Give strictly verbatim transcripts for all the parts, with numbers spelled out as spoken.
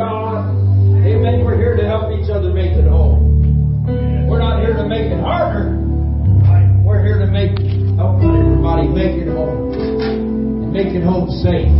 God. Amen. We're here to help each other make it home. We're not here to make it harder. We're here to make help everybody make it home. And make it home safe.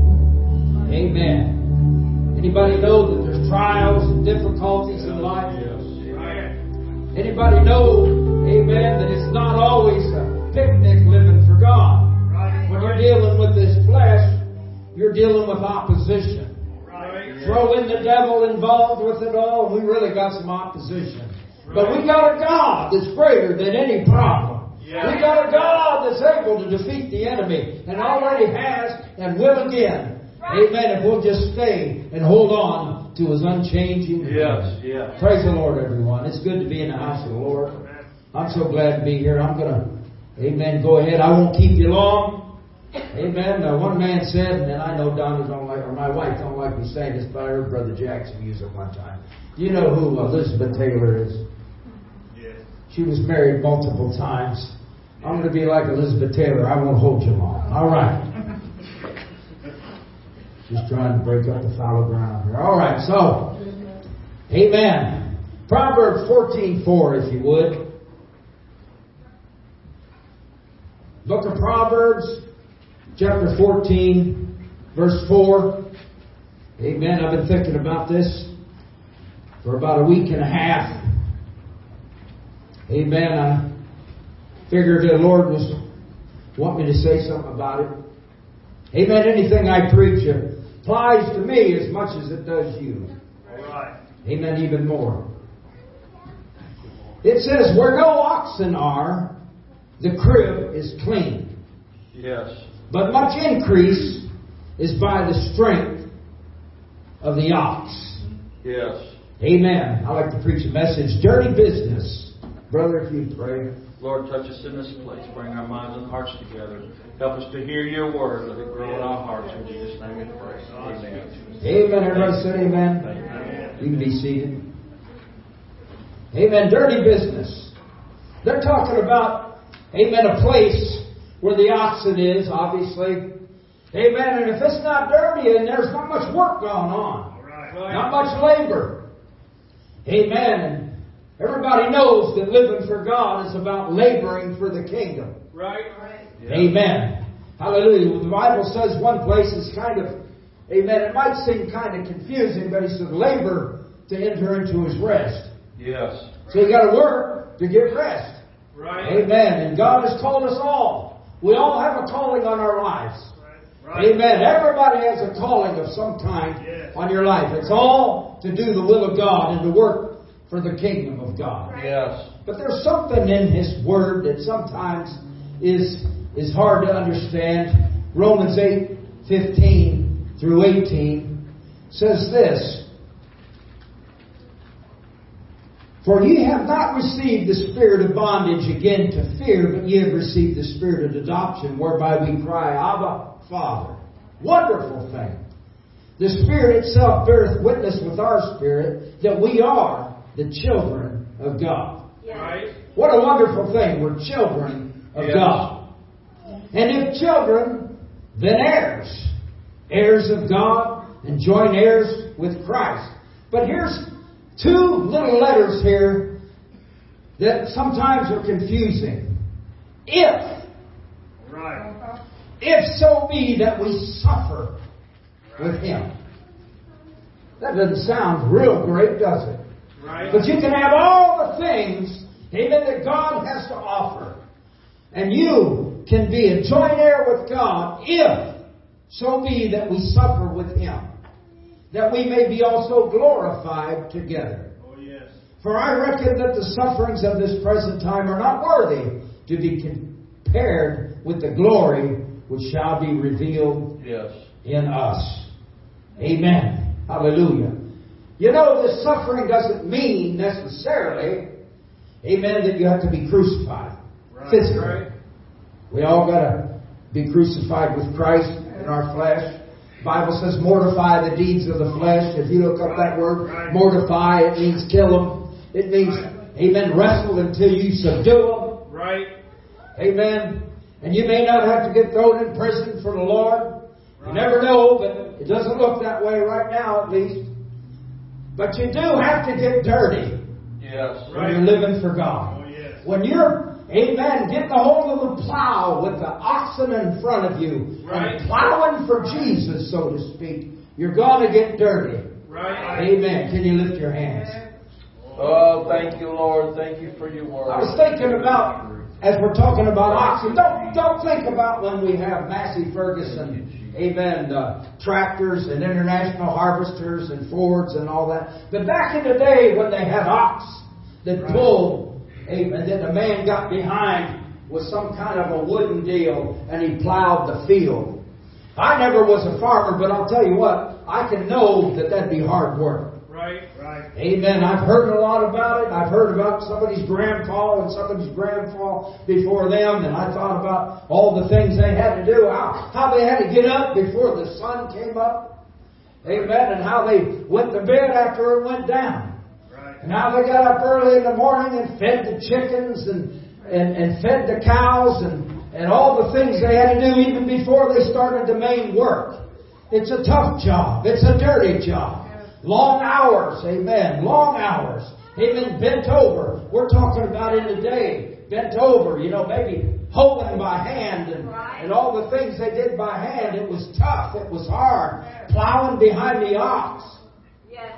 Amen. Anybody know that there's trials and difficulties in life? Anybody know, amen, that it's not always a picnic living for God? When you're dealing with this flesh, you're dealing with opposition. Throw in the devil involved with it all, and we really got some opposition. But we got a God that's greater than any problem. We got a God that's able to defeat the enemy, and already has and will again. Amen. If we'll just stay and hold on to His unchanging hand. Yes, yes. Praise the Lord, everyone. It's good to be in the house of the Lord. I'm so glad to be here. I'm going to, amen, go ahead. I won't keep you long. Amen. Uh, one man said, and I know Donna don't like, or my wife don't like me saying this, but I heard Brother Jackson use it one time. Do you know who Elizabeth Taylor is? Yes. She was married multiple times. I'm going to be like Elizabeth Taylor. I won't hold you long. All right. Just trying to break up the fallow ground here. All right, so, amen. Proverbs fourteen four, if you would. Book of Proverbs, chapter fourteen, verse four. Amen. I've been thinking about this for about a week and a half. Amen. I figured the Lord was wanting me to say something about it. Amen. Anything I preach applies to me as much as it does you. All right. Amen. Even more. It says, where no oxen are, the crib is clean. Yes. But much increase is by the strength of the ox. Yes. Amen. I like to preach a message, dirty business. Brother, if you pray. Lord, touch us in this place. Bring our minds and hearts together. Help us to hear your word. Let it grow in our hearts. In Jesus' name we pray. Amen. Amen. Everybody said amen. Amen. You can be seated. Amen. Dirty business. They're talking about, amen, a place where the oxen is, obviously. Amen. And if it's not dirty and there's not much work going on, right. Not much labor. Amen. And everybody knows that living for God is about laboring for the kingdom. Right. Right. Yeah. Amen. Hallelujah. The Bible says one place is kind of, amen, it might seem kind of confusing, but He said labor to enter into His rest. Yes. So you got to work to get rest. Right. Amen. And God has called us all. We all have a calling on our lives. Right. Amen. Everybody has a calling of some kind yes. on your life. It's all to do the will of God and to work for the kingdom of God. Right. Yes. But there's something in His Word that sometimes is is hard to understand. Romans eight fifteen through eighteen says this. For ye have not received the spirit of bondage again to fear, but ye have received the spirit of adoption, whereby we cry, Abba, Father. Wonderful thing. The Spirit itself beareth witness with our spirit that we are the children of God. Yes. Right. What a wonderful thing. We're children of yes. God. And if children, then heirs. Heirs of God and joint heirs with Christ. But here's two little letters here that sometimes are confusing. If. Right. If so be that we suffer with Him. That doesn't sound real great, does it? Right. But you can have all the things, amen, that God has to offer. And you can be a joint heir with God if so be that we suffer with Him, that we may be also glorified together. Oh, yes. For I reckon that the sufferings of this present time are not worthy to be compared with the glory which shall be revealed yes. in us. Amen. Hallelujah. You know, this suffering doesn't mean necessarily, amen, that you have to be crucified. Right. Physically. Right. We all got to be crucified with Christ in our flesh. The Bible says mortify the deeds of the flesh. If you look up that word, right. mortify, it means kill them. It means, right. amen, wrestle until you subdue them. Right. Amen. And you may not have to get thrown in prison for the Lord. Right. You never know, but it doesn't look that way right now, at least. But you do have to get dirty. Yes. When you're living for God. Oh, yes. When you're, amen, getting a hold of the plow with the oxen in front of you Right. and plowing for Jesus, so to speak, you're going to get dirty. Right. Amen. Can you lift your hands? Oh, thank you, Lord. Thank you for your word. I was thinking about, as we're talking about oxen, don't, don't think about when we have Massey Ferguson, amen, uh, tractors and international harvesters and Fords and all that. But back in the day when they had ox that pulled, amen, that the man got behind with some kind of a wooden deal and he plowed the field. I never was a farmer, but I'll tell you what, I can know that that'd be hard work. Right. Right. Amen. I've heard a lot about it. I've heard about somebody's grandpa and somebody's grandpa before them, and I thought about all the things they had to do, how, how they had to get up before the sun came up. Amen. And how they went to bed after it went down. Right. And how they got up early in the morning and fed the chickens and, and, and fed the cows and, and all the things they had to do even before they started the main work. It's a tough job. It's a dirty job. Long hours, amen. Long hours. Amen. Bent over. We're talking about in the day. Bent over, you know, maybe hoeing by hand and, and all the things they did by hand. It was tough. It was hard. Plowing behind the ox. Yes.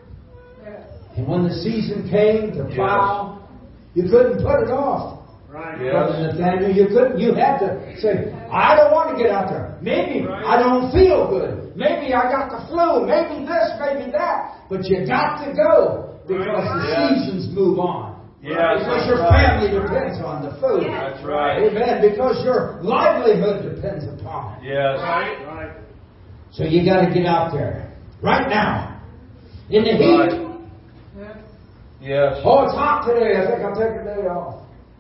And when the season came to plow, you couldn't put it off. Right. Brother Nathaniel, you couldn't. You had to say, I don't want to get out there. Maybe I don't feel good. Maybe I got the flu. Maybe this, maybe that. But you got to go because the Yes. seasons move on. Yes, Because that's your right. family depends on the food. That's right. Amen. Because your livelihood depends upon it. Yes. Right. Right. So you got to get out there right now in the heat. Right. Yes. Oh, it's hot today. I think I'll take a day off.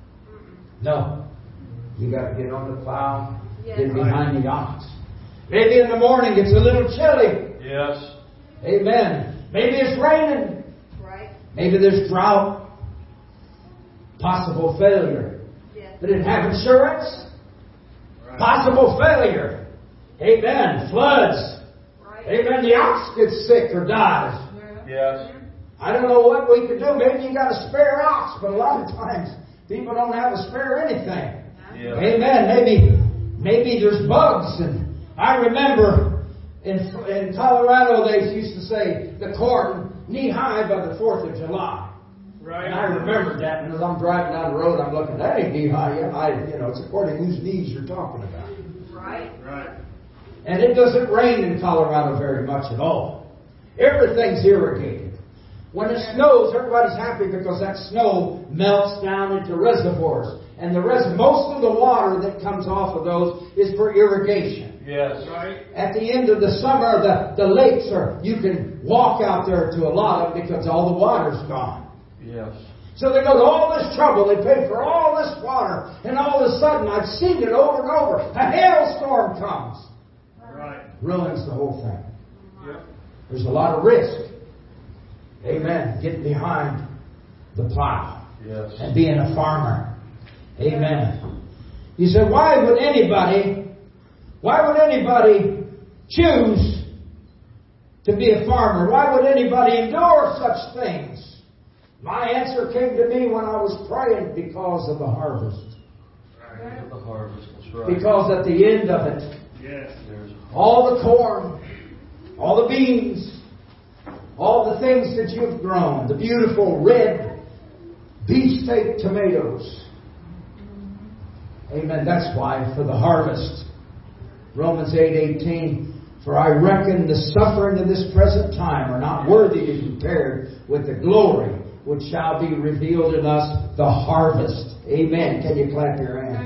No. You got to get on the plow, Yes. get behind the ox. Maybe in the morning it's a little chilly. Yes. Amen. Maybe it's raining. Right. Maybe there's drought. Possible failure. Yes. They didn't have insurance. Right. Possible failure. Amen. Floods. Right. Amen. The ox gets sick or dies. Yes. I don't know what we could do. Maybe you got a spare ox, but a lot of times people don't have a spare anything. Yes. Amen. Maybe, maybe there's bugs. And I remember in in Colorado they used to say the corn knee high by the Fourth of July. Right. And I remembered that. And as I'm driving down the road, I'm looking. That ain't knee high yet. I, you know, it's according to whose knees you're talking about. Right. Right. And it doesn't rain in Colorado very much at all. Everything's irrigated. When it snows, everybody's happy because that snow melts down into reservoirs. And the res- most of the water that comes off of those is for irrigation. Yes. Right. At the end of the summer, the, the lakes are, you can walk out there to a lot of them because all the water's gone. Yes. So they go to all this trouble, they pay for all this water, and all of a sudden, I've seen it over and over, a hailstorm comes. Right. Ruins the whole thing. Yep. There's a lot of risk. Amen. Getting behind the plow Yes. and being a farmer. Amen. You said, why would anybody, why would anybody choose to be a farmer? Why would anybody endure such things? My answer came to me when I was praying because of the harvest. Right. The harvest. That's right. Because at the end of it, Yes. There's all the corn, all the beans, all the things that you've grown, the beautiful red beefsteak tomatoes. Amen. That's why for the harvest. Romans eight eighteen. For I reckon the suffering of this present time are not worthy to be compared with the glory which shall be revealed in us, the harvest. Amen. Can you clap your hands?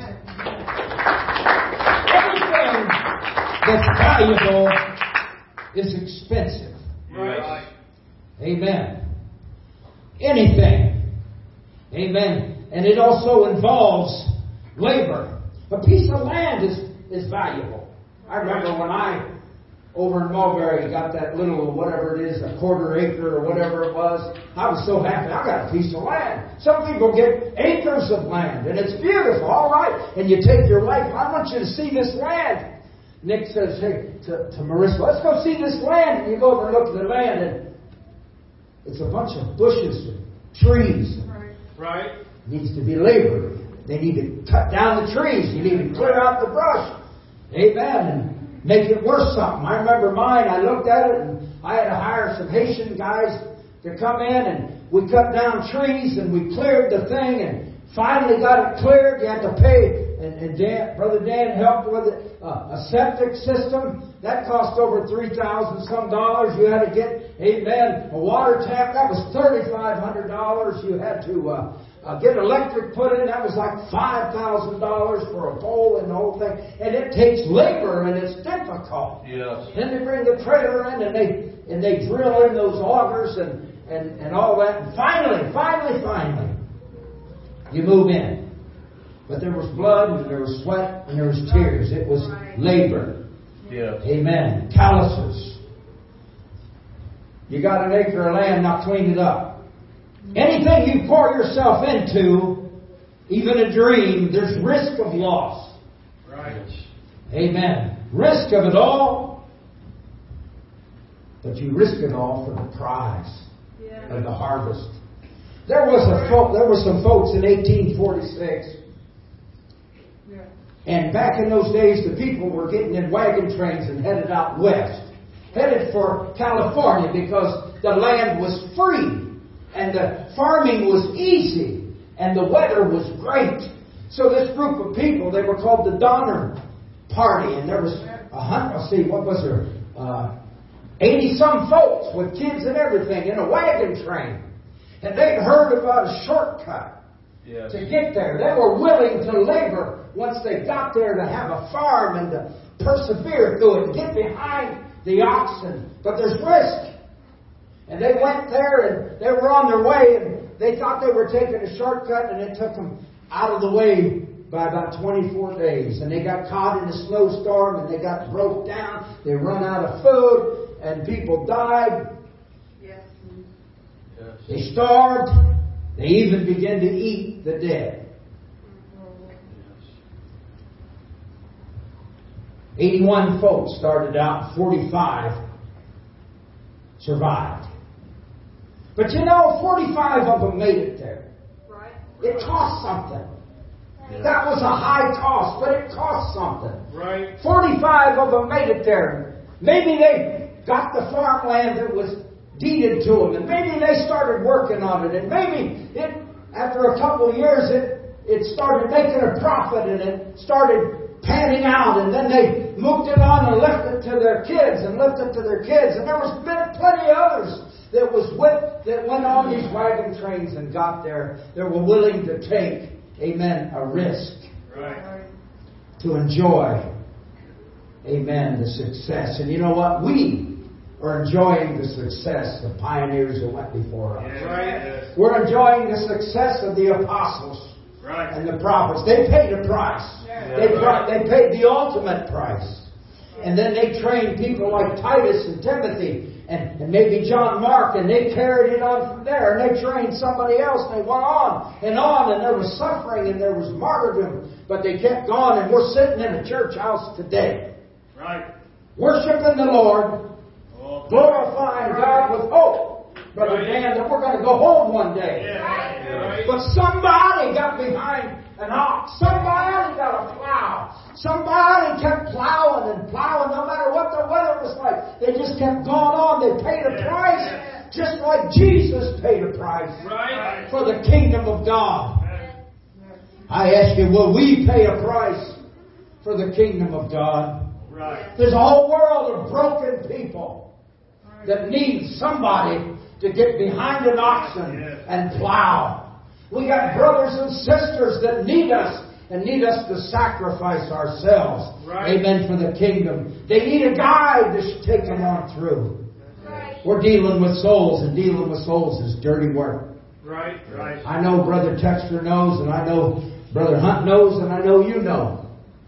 Everything that's valuable is expensive. Right. Amen. Anything. Amen. And it also involves labor. A piece of land is, is valuable. I remember when I, over in Mulberry, got that little, whatever it is, a quarter acre or whatever it was, I was so happy. I got a piece of land. Some people get acres of land, and it's beautiful, all right. And you take your wife, I want you to see this land. Nick says, hey, to, to Marissa, let's go see this land. And you go over and look at the land, and It's a bunch of bushes and trees. Right. It needs to be labored. They need to cut down the trees. You need to clear out the brush. Amen. And make it worth something. I remember mine. I looked at it and I had to hire some Haitian guys to come in, and we cut down trees and we cleared the thing and finally got it cleared. You had to pay, and, and Dan, Brother Dan helped with it. Uh, a septic system that cost over three thousand some dollars. You had to get, amen, a water tap that was thirty five hundred dollars. You had to uh, uh, get electric put in. That was like five thousand dollars for a pole and the whole thing. And it takes labor and it's difficult. Yes. Then they bring the trailer in and they and they drill in those augers and and and all that. And finally, finally, finally, you move in. But there was blood, and there was sweat, and there was tears. It was labor. Yes. Amen. Calluses. You got an acre of land, now clean it up. Anything you pour yourself into, even a dream, there's risk of loss. Right. Amen. Risk of it all. But you risk it all for the prize of the harvest. There was a folk, there were some folks in eighteen forty-six. And back in those days, the people were getting in wagon trains and headed out west. Headed for California because the land was free. And the farming was easy. And the weather was great. So this group of people, they were called the Donner Party. And there was a hundred, let's see, what was there? Uh, eighty-some folks with kids and everything in a wagon train. And they'd heard about a shortcut. Yes. To get there. They were willing to labor once they got there to have a farm and to persevere through it and get behind the oxen. But there's risk. And they went there and they were on their way and they thought they were taking a shortcut and it took them out of the way by about twenty-four days. And they got caught in a snowstorm and they got broke down. They run out of food and people died. Yes. Yes. They starved. They even began to eat the dead. eighty-one folks started out, forty-five survived. But you know, forty-five of them made it there. It cost something. That was a high cost, but it cost something. Right. forty-five of them made it there. Maybe they got the farmland that was deeded to them, and maybe they started working on it, and maybe it, after a couple of years, it it started making a profit, and it started panning out, and then they moved it on and left it to their kids, and left it to their kids, and there was plenty of others that was with that went on these wagon trains and got there. They were willing to take, amen, a risk right. to enjoy, amen, the success. And you know what? We are enjoying the success of pioneers who went before us. Yes, right. We're enjoying the success of the apostles right. and the prophets. They paid a price. Yeah, they, right. they paid the ultimate price. And then they trained people like Titus and Timothy and, and maybe John Mark, and they carried it on from there. And they trained somebody else, and they went on and on, and there was suffering and there was martyrdom. But they kept going, and we're sitting in a church house today. Right. Worshiping the Lord. Glorifying God with hope, Brother right. Dan, that we're going to go home one day. Yeah. Right. But somebody got behind an ox. Somebody got a plow. Somebody kept plowing and plowing no matter what the weather was like. They just kept going on. They paid a yeah. price just like Jesus paid a price right. for the kingdom of God. I ask you, will we pay a price for the kingdom of God? Right. There's a whole world of broken people that needs somebody to get behind an oxen yes. and plow. We got brothers and sisters that need us and need us to sacrifice ourselves. Right. Amen, for the kingdom. They need a guide to take them on through. Right. We're dealing with souls, and dealing with souls is dirty work. Right, right. I know Brother Texter knows, and I know Brother Hunt knows, and I know you know.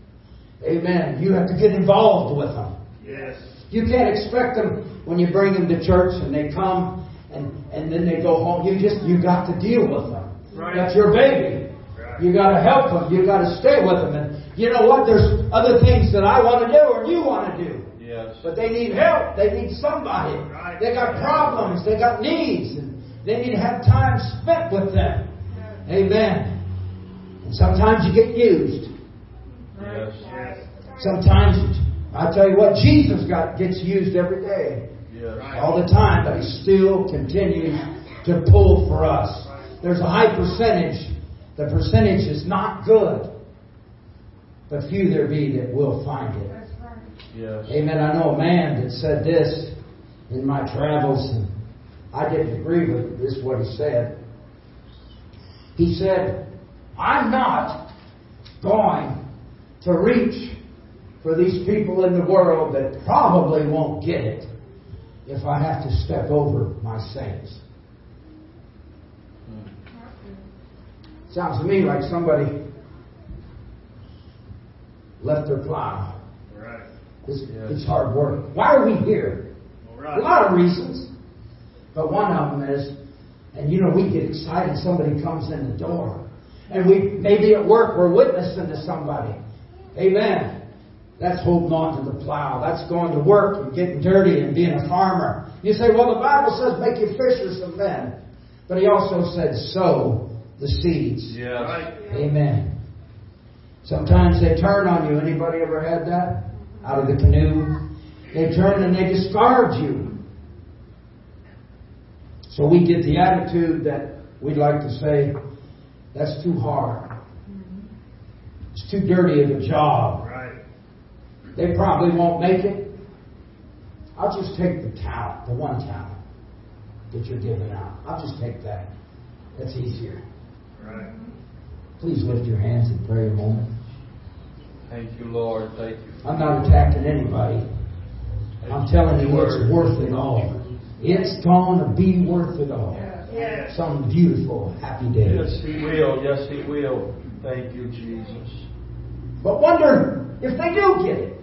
Amen. You have to get involved with them. Yes. You can't expect them when you bring them to church and they come and, and then they go home. You just, you got to deal with them. Right. That's your baby. Right. You got to help them. You got to stay with them. And you know what? There's other things that I want to do or you want to do. Yes. But they need help. They need somebody Right. They got problems. They got needs. And they need to have time spent with them. Amen. And sometimes you get used. Yes. Sometimes, I tell you what, Jesus got gets used every day. Yes. All the time. But He still continues to pull for us. There's a high percentage. The percentage is not good. But few there be that will find it. Yes. Amen. I know a man that said this in my travels, and I didn't agree with this, what he said. He said, I'm not going to reach for these people in the world that probably won't get it if I have to step over my saints. Sounds to me like somebody left their plow. Right. It's, Yes. it's hard work. Why are we here? Right. A lot of reasons. But one of them is, and you know, we get excited, somebody comes in the door. And we, maybe at work, we're witnessing to somebody. Amen. That's holding on to the plow. That's going to work and getting dirty and being a farmer. You say, well, the Bible says make you fishers of men. But He also said sow the seeds. Yes. Right. Amen. Sometimes they turn on you. Anybody ever had that? Out of the canoe. They turn and they discard you. So we get the attitude that we'd like to say, that's too hard. It's too dirty of a job. Right. They probably won't make it. I'll just take the talent, the one talent that you're giving out. I'll just take that. That's easier. Right. Please lift your hands and pray a moment. Thank you, Lord. Thank you. I'm not attacking anybody. I'm telling you it's worth it all. It's going to be worth it all. Yes. Some beautiful, happy day. Yes, He will. Yes, He will. Thank you, Jesus. But wonder if they do get it.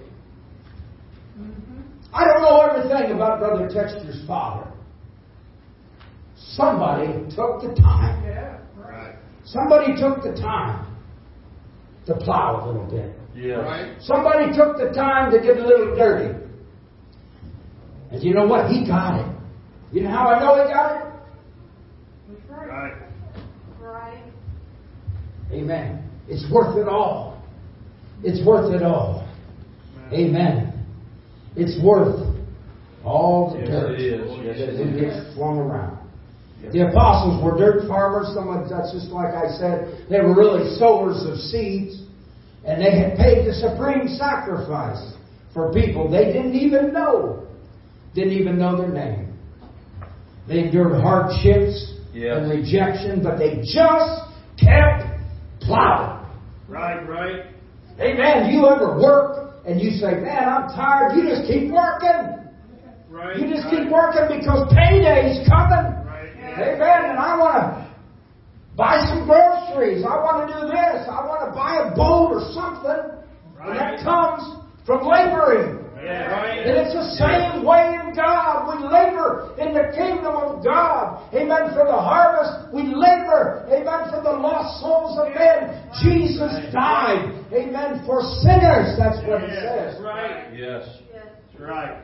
I don't know everything about Brother Texter's father. Somebody took the time. Right. Somebody took the time to plow a little bit. Yes. Right. Somebody took the time to get a little dirty. And you know what? He got it. You know how I know he got it? Right. Right. Amen. It's worth it all. It's worth it all. Amen. It's worth all the Yes, dirt it is. Yes, that it gets flung around. Yes. The apostles were dirt farmers. Some of that's just like I said. They were really sowers of seeds. And they had paid the supreme sacrifice for people they didn't even know. Didn't even know their name. They endured hardships Yes. and rejection, but they just kept plowing. Right. Right. Amen. You ever work and you say, man, I'm tired. You just keep working. Right. You just right. keep working because payday's coming. Right. Amen. And I want to buy some groceries. I want to do this. I want to buy a boat or something. And that comes from laboring. Yeah. Right. And it's the same way in God. We labor in the kingdom of God. Amen. For the harvest, we labor. Amen. For the lost souls of men. Jesus died. Amen. For sinners. That's what it says. Right. Yes. That's right.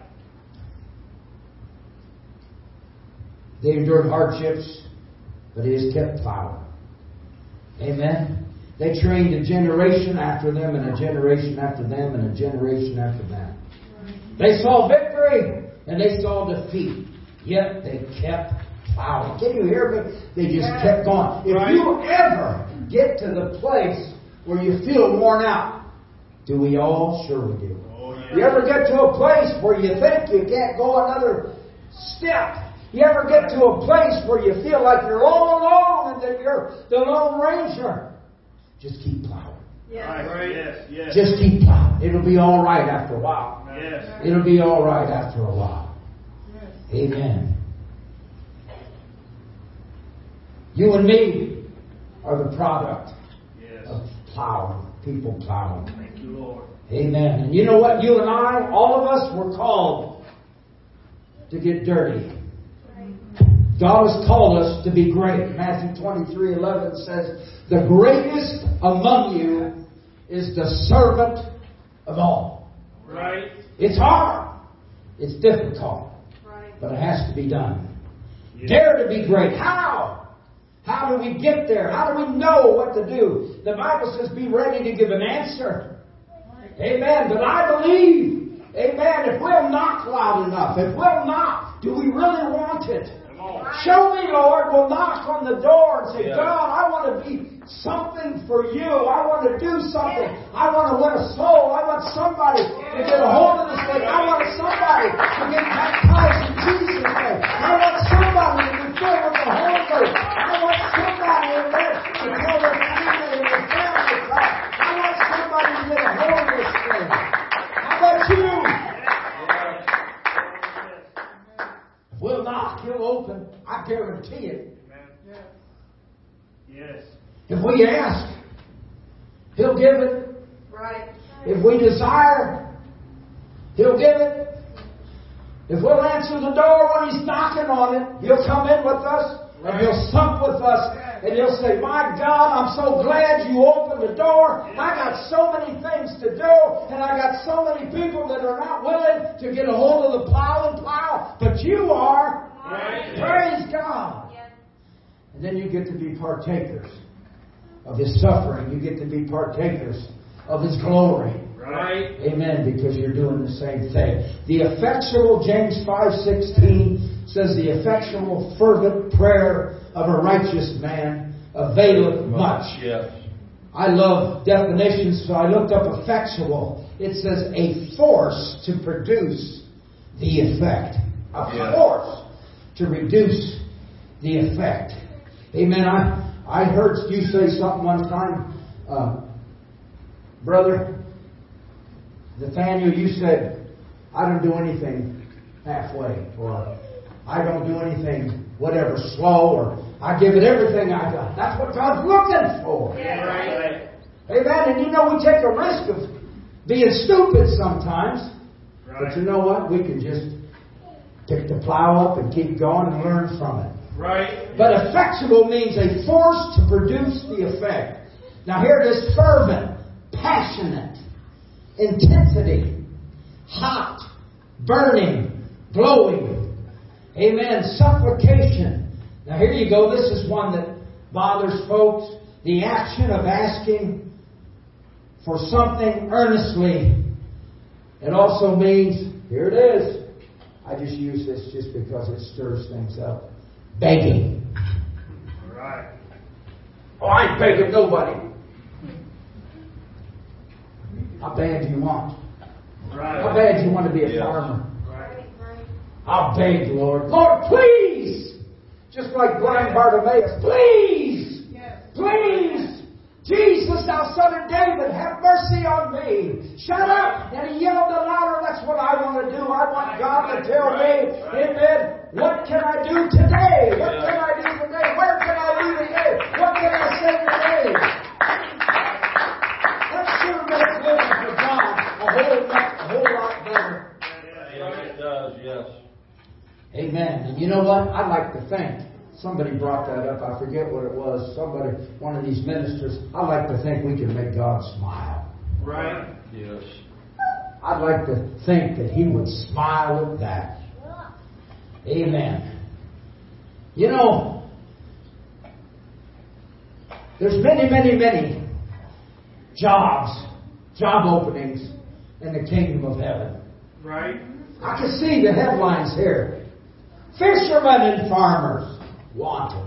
They endured hardships, but He has kept plowing. Amen. They trained a generation after them, and a generation after them, and a generation after them. They saw victory, and they saw defeat. Yet they kept plowing. Can you hear me? They just kept going. If Right. you ever get to the place where you feel worn out, do we all? Sure we do. Oh, yeah. You ever get to a place where you think you can't go another step? You ever get to a place where you feel like you're all alone and that you're the Lone Ranger? Just keep plowing. Right. Right. Yes. Yes. Just keep plowing. It'll be all right after a while. Yes. It'll be all right after a while. Amen. You and me are the product Yes. of plowing. People plowing. Thank you, Lord. Amen. And you know what? You and I, all of us, were called to get dirty. God has called us to be great. Matthew twenty-three eleven says, the greatest among you is the servant of all. Right. It's hard. It's difficult. Right. But it has to be done. Yes. Dare to be great. How? How do we get there? How do we know what to do? The Bible says be ready to give an answer. Amen. But I believe, amen, if we'll knock loud enough, if we'll knock, do we really want it? Show me, Lord. We'll knock on the door and say, Yeah. God, I want to be something for you. I want to do something. I want to win a soul. I want somebody to get a hold of this thing. I want somebody to get baptized in Jesus' name. I want somebody to be filled with the Holy Ghost. I want somebody in there to tell their family and their family God. I want somebody to get a hold of this thing. How about you? If we'll knock, He'll open. I guarantee it. Yes. If we ask, He'll give it. Right. If we desire, He'll give it. If we'll answer the door when He's knocking on it, He'll come in with us and He'll sup with us and He'll say, my God, I'm so glad you opened the door. I got so many things to do and I got so many people that are not willing to get a hold of the plow and plow, but you are. Right. Praise God. And then you get to be partakers of His suffering. You get to be partakers of His glory. Right. Amen, because you're doing the same thing. The effectual, James five sixteen says, the effectual fervent prayer of a righteous man availeth much. Yes. I love definitions, so I looked up effectual. It says a force to produce the effect. A Yeah. force to reduce the effect. Amen. I, I heard you say something one time, uh, Brother Nathaniel, you said, I don't do anything halfway, or I don't do anything, whatever, slow, or I give it everything I got. That's what God's looking for. Right. Amen. And you know, we take a risk of being stupid sometimes. Right. But you know what? We can just pick the plow up and keep going and learn from it. Right. But effectual means a force to produce the effect. Now here it is, fervent, passionate, intensity, hot, burning, glowing. Amen. Supplication. Now here you go. This is one that bothers folks. The action of asking for something earnestly. It also means, here it is. I just use this just because it stirs things up. Begging. Right. Oh, I ain't begging nobody. How bad do you want? Right. How bad do you want to be a Yes. farmer? Right. I'll beg, Lord. Lord, please! Just like blind Bartimaeus. Please! Please! Jesus, thou son of David, have mercy on me. Shut up! And he yelled the louder, that's what I want to do. I want God to tell me, amen, what can I do today? What can I do today? Where can I be today? What can I say today? That sure makes living for God a whole, a whole lot better. Yes, it does, yes. Amen. And you know what? I'd like to think. Somebody brought that up. I forget what it was. Somebody, one of these ministers. I like to think we can make God smile. Right. Yes. I'd like to think that He would smile at that. Amen. You know, there's many, many, many jobs, job openings in the kingdom of heaven. Right. I can see the headlines here. Fishermen and farmers wanted.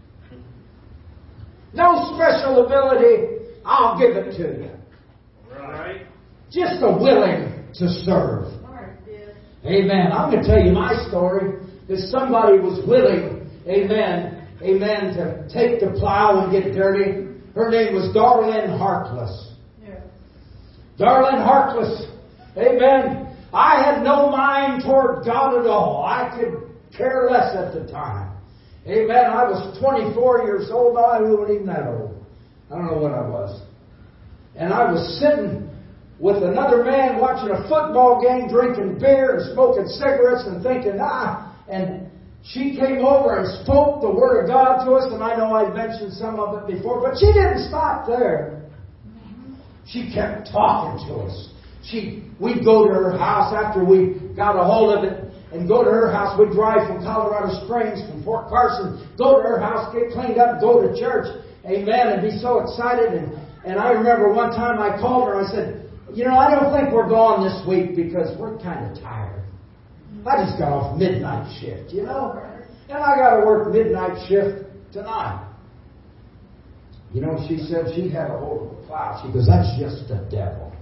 No special ability, I'll give it to you. Right. Just a willing to serve. Amen. I'm going to tell you my story. That somebody was willing, amen, amen, to take the plow and get dirty. Her name was Darlene Harkless. Yeah. Darlene Harkless. Amen. I had no mind toward God at all. I could care less at the time. Amen. I was twenty-four years old. I wasn't even that old. I don't know what I was. And I was sitting with another man watching a football game, drinking beer and smoking cigarettes and thinking, ah. And she came over and spoke the Word of God to us. And I know I've mentioned some of it before. But she didn't stop there. She kept talking to us. She, we'd go to her house after we got a hold of it. and go to her house. We'd drive from Colorado Springs, from Fort Carson, go to her house, get cleaned up, go to church. Amen. And be so excited. And, and I remember one time I called her and I said, you know, I don't think we're going this week because we're kind of tired. I just got off midnight shift, you know. And I got to work midnight shift tonight. You know, she said she had a hold of the plow. She goes, that's just the devil.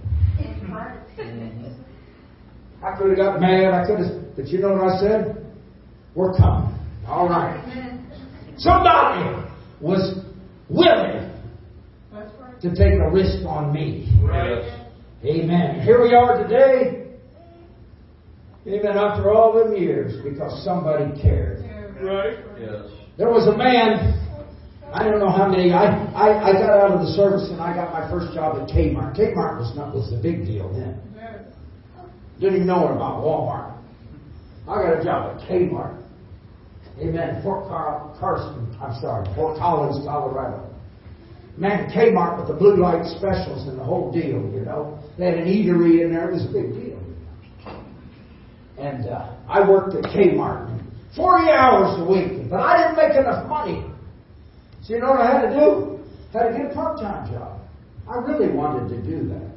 I could have got mad. I could have, but you know what I said? We're coming. All right. Somebody was willing to take a risk on me. Right. Amen. Here we are today. Amen. After all them years, because somebody cared. Right. Yes. There was a man. I don't know how many. I, I, I got out of the service and I got my first job at Kmart. Kmart was not was a big deal then. Didn't even know about Walmart. I got a job at Kmart. Amen. Fort Car- Carson. I'm sorry, Fort Collins, Colorado. Man, Kmart with the blue light specials and the whole deal. You know, they had an eatery in there. It was a big deal. And uh, I worked at Kmart forty hours a week, but I didn't make enough money. So you know what I had to do? I had to get a part-time job. I really wanted to do that.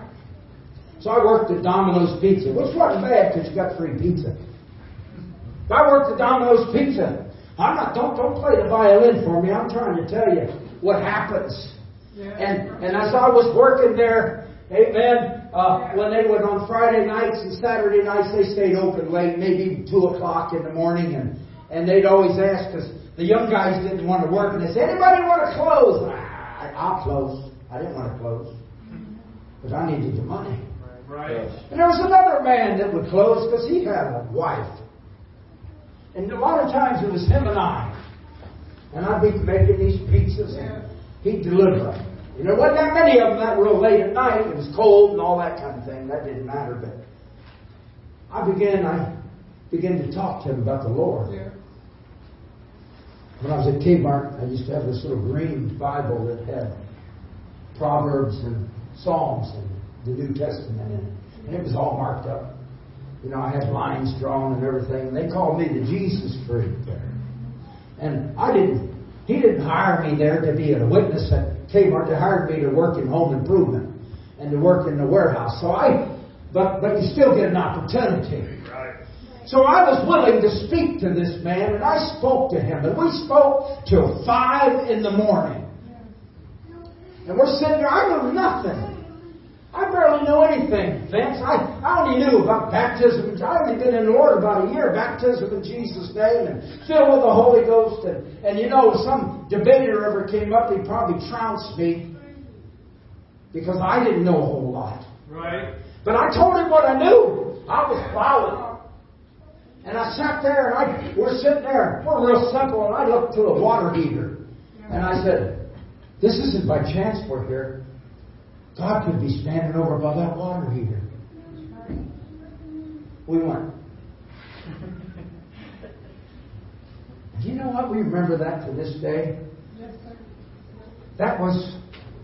So I worked at Domino's Pizza, which wasn't bad because you got free pizza. But I worked at Domino's Pizza. I'm not. Don't don't play the violin for me. I'm trying to tell you what happens. And and as I was working there, amen. Uh, when they would on Friday nights and Saturday nights, they stayed open late, maybe two o'clock in the morning, and and they'd always ask us. The young guys didn't want to work, and they said, anybody want to close? I, I'll close. I didn't want to close. Because I needed the money. Right. And there was another man that would close because he had a wife. And a lot of times it was him and I. And I'd be making these pizzas, and he'd deliver them. You know, wasn't that many of them that real late at night. It was cold and all that kind of thing. That didn't matter. But I began, I began to talk to him about the Lord. Yeah. When I was at Kmart, I used to have this little green Bible that had Proverbs and Psalms and the New Testament in it. And it was all marked up. You know, I had lines drawn and everything. And they called me the Jesus freak there. And I didn't, he didn't hire me there to be a witness at Kmart. They hired me to work in home improvement and to work in the warehouse. So I, but, but you still get an opportunity. So I was willing to speak to this man, and I spoke to him. And we spoke till five in the morning. And we're sitting there. I knew nothing. I barely knew anything, Vince. I, I only knew about baptism. I only been in the Lord about a year. Baptism in Jesus' name and filled with the Holy Ghost. And, and you know, if some debater ever came up, he'd probably trounce me because I didn't know a whole lot. Right. But I told him what I knew. I was plowing. And I sat there, and I we're sitting there. We're real simple, and I looked to a water heater. And I said, this isn't by chance we're here. God could be standing over by that water heater. We went. Do you know what? We remember that to this day. That was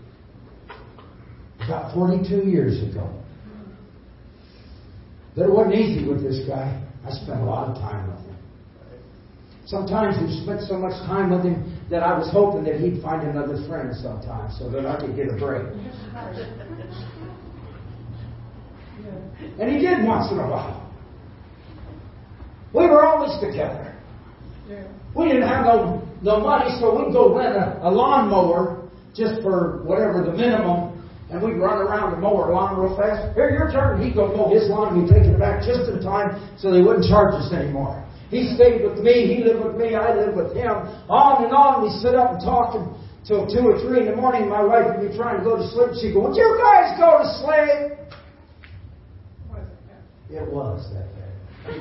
about forty-two years ago. But it wasn't easy with this guy. I spent a lot of time with him. Sometimes we spent so much time with him that I was hoping that he'd find another friend sometime so that I could get a break. And he did once in a while. We were always together. We didn't have no, no money, so we'd go rent a, a lawnmower just for whatever the minimum. And we'd run around and mow our lawn real fast. Here, your turn. He'd go mow his lawn and we'd take it back just in time so they wouldn't charge us anymore. He stayed with me. He lived with me. I lived with him. On and on. We sit up and talk until two or three in the morning. My wife would be trying to go to sleep. She'd go, would you guys go to sleep? It was that bad.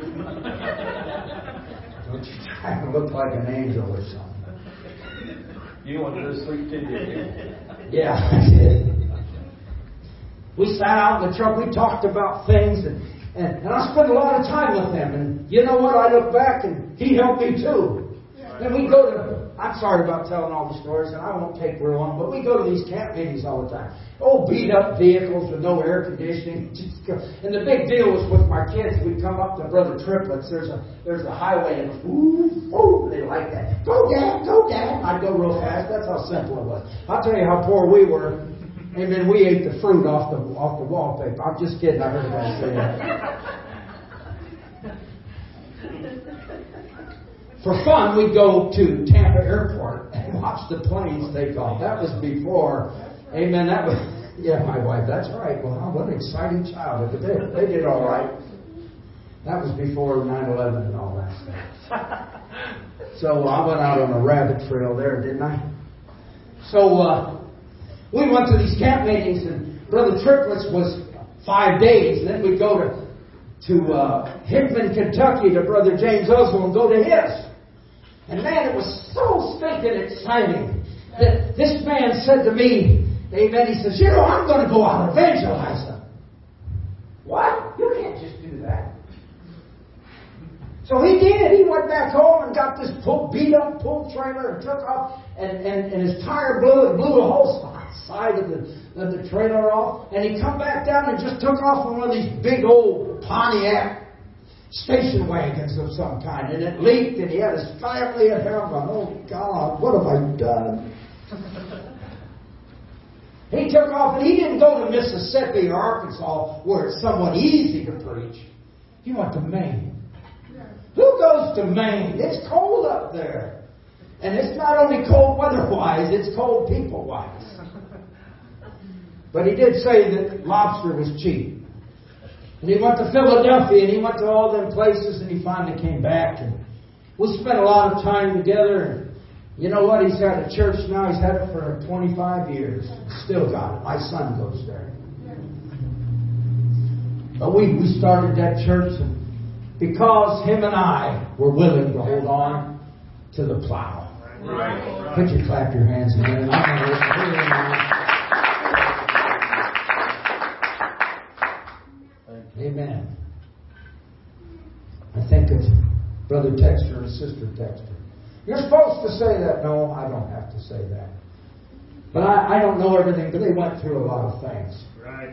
Don't you try to look like an angel or something. You wanted to sleep too, didn't you? Yeah, I did. We sat out in the truck. We talked about things, and, and, and I spent a lot of time with him. And you know what? I look back, and he helped me too. Then we go to, I'm sorry about telling all the stories, and I won't take real long, but we go to these camp meetings all the time. Old beat up vehicles with no air conditioning. And the big deal was with my kids, we'd come up to Brother Triplets. There's a there's a highway, and ooh, ooh, they like that. Go, Dad, go, Dad. I'd go real fast. That's how simple it was. I'll tell you how poor we were. And then we ate the fruit off the off the wallpaper. I'm just kidding. I heard about say that. For fun, we'd go to Tampa Airport and watch the planes take off. That was before. Amen. That was, yeah, my wife. That's right. Well, what an exciting childhood. But they, they did all right. That was before nine eleven and all that stuff. So I went out on a rabbit trail there, didn't I? So uh, we went to these camp meetings, and Brother Triplets was five days. And then we'd go to to uh, Hickman, Kentucky, to Brother James Oswald and go to his. And man, it was so stinking exciting that this man said to me, amen, he says, you know, I'm going to go out evangelizing. What? You can't just do that. So he did. He went back home and got this pull, beat up pull trailer and took off, and, and, and his tire blew and blew the whole side of the, of the trailer off. And he come back down and just took off on one of these big old Pontiac station wagons of some kind, and it leaked, and he had his family at home going, oh God, what have I done? He took off, and he didn't go to Mississippi or Arkansas where it's somewhat easy to preach. He went to Maine. Who goes to Maine? It's cold up there. And it's not only cold weather-wise, it's cold people-wise. But he did say that lobster was cheap. And he went to Philadelphia, and he went to all them places, and he finally came back. And we spent a lot of time together. And you know what? He's had a church now. He's had it for twenty-five years. Still got it. My son goes there. But we, we started that church and because him and I were willing to hold on to the plow. Right. Put your clap your hands in there. I'm going to Amen. I think of Brother Texter and Sister Texter. You're supposed to say that. No, I don't have to say that. But I, I don't know everything, but they went through a lot of things. Right.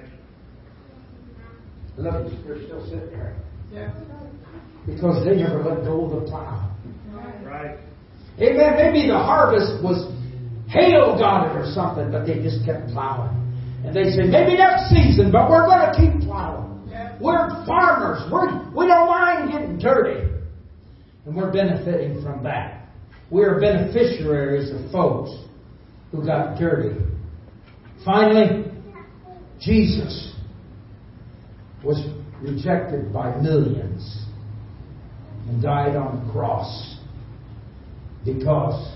Look, they're still sitting there. Yeah. Because they never let go of the plow. Right. Amen. Maybe the harvest was hail got it or something, but they just kept plowing. And they say, maybe next season, but we're going to keep plowing. We're farmers. We're, we don't mind getting dirty. And we're benefiting from that. We're beneficiaries of folks who got dirty. Finally, Jesus was rejected by millions and died on the cross because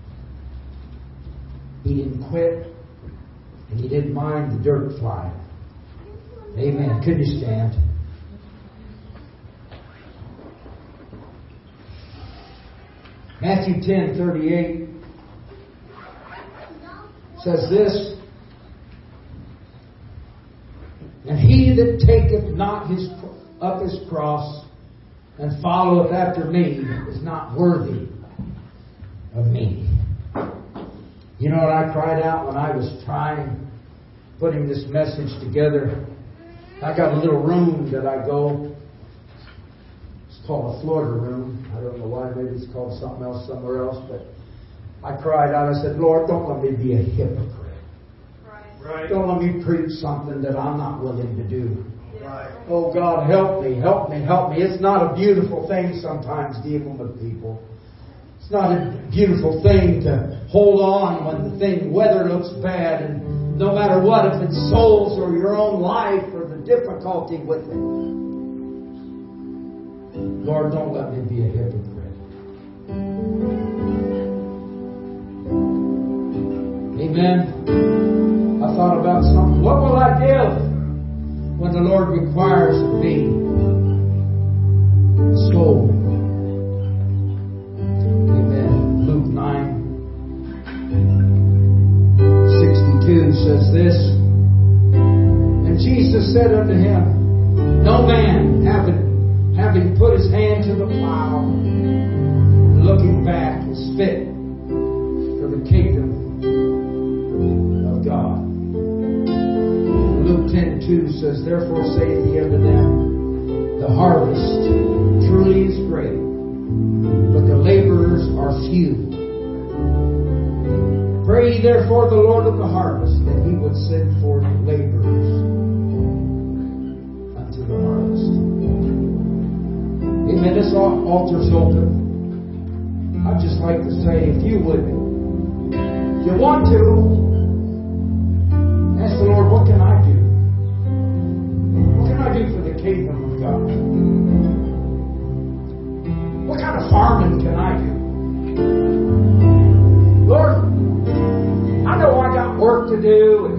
he didn't quit and he didn't mind the dirt flying. Amen. Could you stand? Matthew ten thirty-eight says this, and he that taketh not his up his cross and followeth after me is not worthy of me. You know what I cried out when I was trying, putting this message together? I got a little room that I go. It's called a Florida room. I don't know why. Maybe it's called something else somewhere else. But I cried out. I said, Lord, don't let me be a hypocrite. Right. Don't let me preach something that I'm not willing to do. Right. Oh, God, help me, help me, help me. It's not a beautiful thing sometimes dealing with people. It's not a beautiful thing to hold on when the thing, weather looks bad, and no matter what, if it's souls or your own life or the difficulty with it. Lord, don't let me be a hypocrite. Amen. I thought about something. What will I give when the Lord requires of me soul? Amen. Luke nine sixty-two says this. And Jesus said unto him, no man having, having put his hand to the plow, looking back, is says, Therefore saith he unto them, The harvest truly is great, but the laborers are few. Pray ye therefore the Lord of the harvest that he would send forth laborers unto the harvest. Amen. This altar's open. I'd just like to say, if you would, if you want to, ask the Lord, what can I do? What can I do for the kingdom of God? What kind of farming can I do? Lord, I know I got work to do,